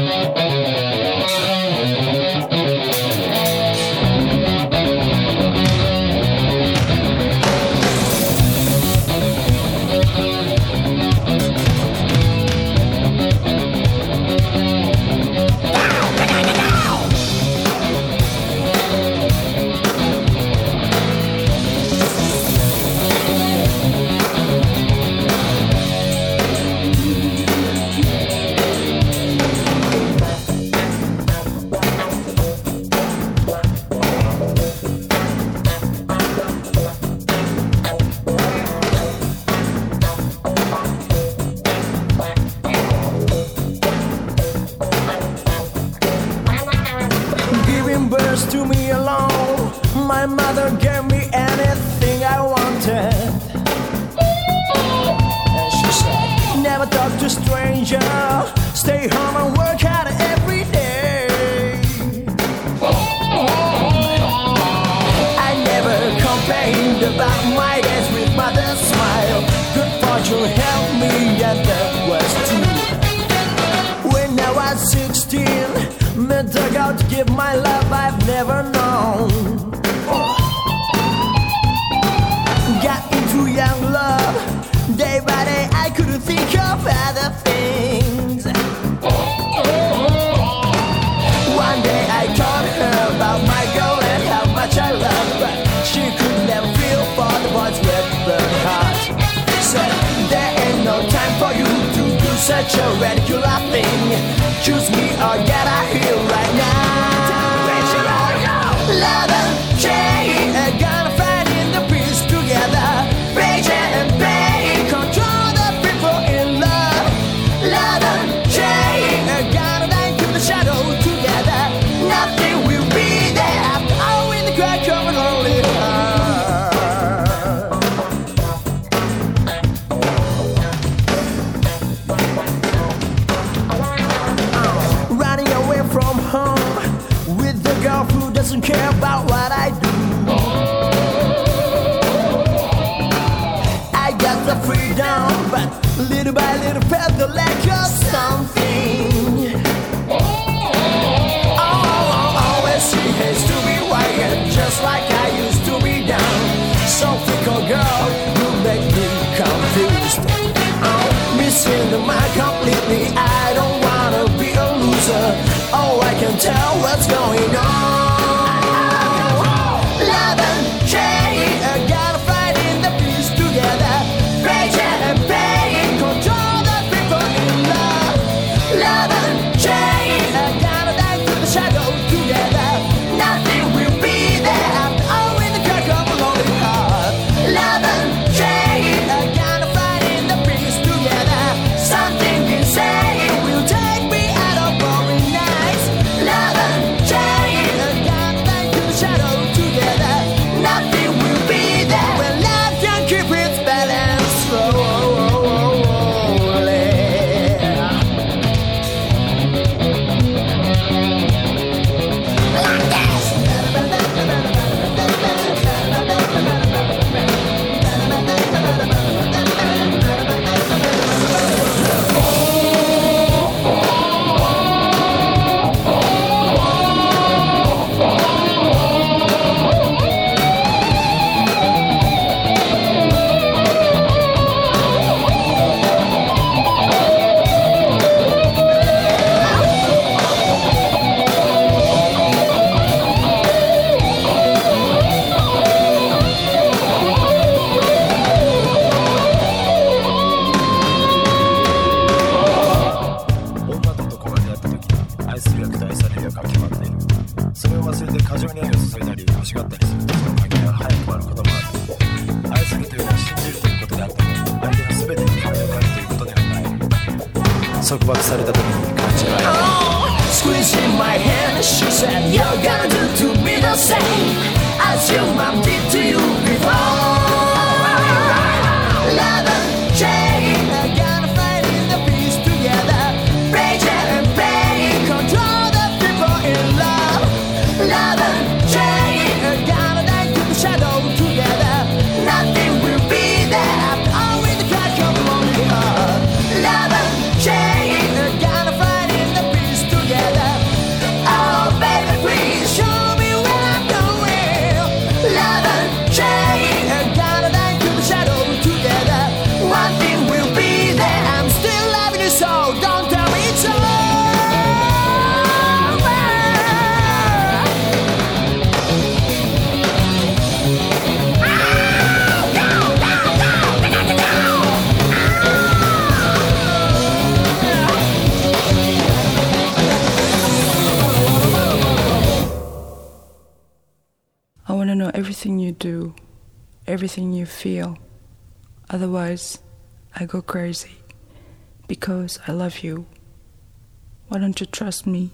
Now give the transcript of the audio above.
To me alone, my mother gave me anything I wanted. And she said, never talk to stranger, stay home and work hard every day. I never complained about my days with mother's smile. Good fortune helped me, and that was true. When I was 16, meant I got to give my love I've never known. Got into young love, day by day I couldn't think of other things. One day I told her about my girl and how much I love, but she could never feel for the boys with burning heart. Said, there ain't no time for you to do such a ridiculous thing. Choose me or get out here right now. Love and change, gonna find in the peace together. Rage and pain, control the people in love. Love and change, gonna die to the shadow together. Nothing will be there after all in the crack of a lonely heart. Running away from home with the girl who doesn't care about what I do. I got the freedom, but little by little felt the lack of something. Always she hates to be wired, just like I used to be down. So fickle girl, you make me confused. Missing the mark completely, I don't wanna be a loser. Oh, I can tell what's going on. Love and change, gotta fight in the peace together. Rage and pain, control the people in love. Love and change, gotta die to the shadow together. Nothing will be there after all in the crack of a lonely heart. Love and change, gotta fight in the peace together. Something insane will take me out of boring nights. Love and change, gotta die to the shadow together. Nothing will be there when love can keep its balance slowly. Like this. Squeezing my hand, she said, you're gonna do to me the same as your mom did to you before. Love and change, gonna fight in the peace together. Rage and pain, control the people in love. Love and change, gonna die to the shadow together. Nothing will be there after all with the crack of a lonely heart. Love and change, gonna fight in the peace together. I want to know everything you do, everything you feel. Otherwise, I go crazy because I love you. Why don't you trust me?